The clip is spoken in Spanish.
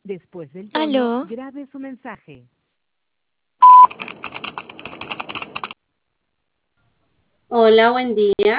Después del tono, Aló, grabe su mensaje. Hola, buen día.